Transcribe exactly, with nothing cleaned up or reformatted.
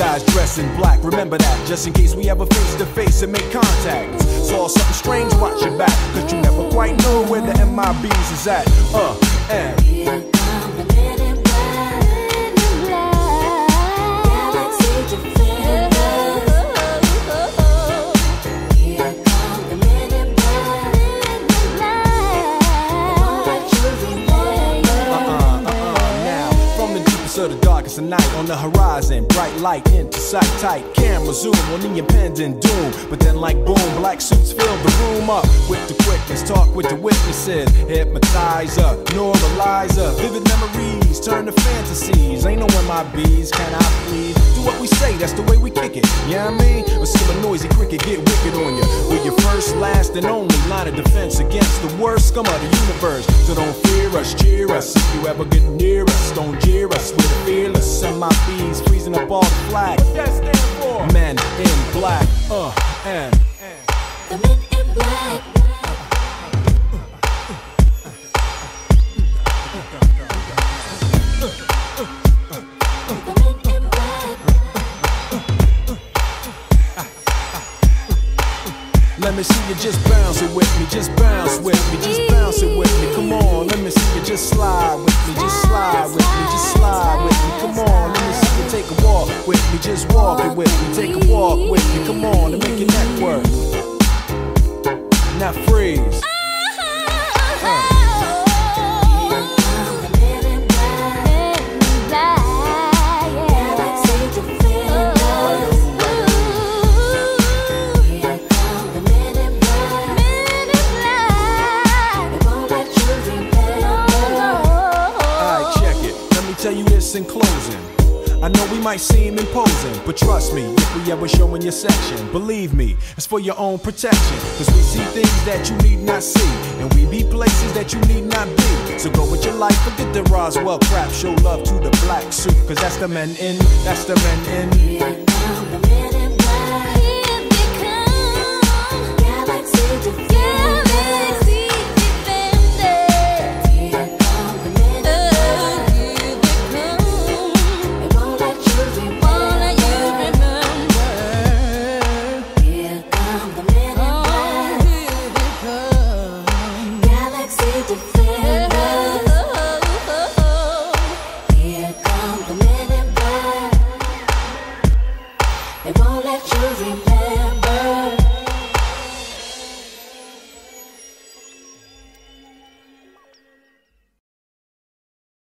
guys dressed in black, remember that, just in case we ever face to face and make contact. Saw something strange, watch your back, cause you never quite know where the M I Bs is at. Uh, and here come the men in black, men in black, Galaxy Defenders. Here come the men in black, men in black, they won't let you remember. Uh-uh, uh-uh, now, from the deepest of the darkest of night, on the horizon, bright light into sight, tight camera zoom on the impending doom. But then like boom, black suits fill the room up with the quickness, talk with the witnesses, hypnotizer, neuralizer, vivid memories turn to fantasies. Ain't no M I Bs, can I please? Do what we say, that's the way we kick it, you know what I mean? Or see a noisy cricket get wicked on you. We're your first, last, and only line of defense against the worst scum of the universe. So don't fear us, cheer us, if you ever get near us, don't jeer us, we're the fearless M I Bs, freezing up all the flag. What that stand for? Men in black, uh, and The men in black. let me see you just bounce it with me, just bounce with me, just bounce it with me. Come on, let me see you just slide with me, just slide with me, just slide with me. Come on, let me see you take a walk with me, just walk it with me, take a walk with me. Come on, and make your neck work. Now freeze. Uh. Tell you this in closing, I know we might seem imposing, but trust me, if we ever show in your section, believe me, it's for your own protection. Cause we see things that you need not see, and we be places that you need not be. So go with your life, forget the Roswell crap, show love to the black suit. Cause that's the men in, that's the men in. Here come the men in black. Here they come. Galaxy Defenders. They won't let you remember.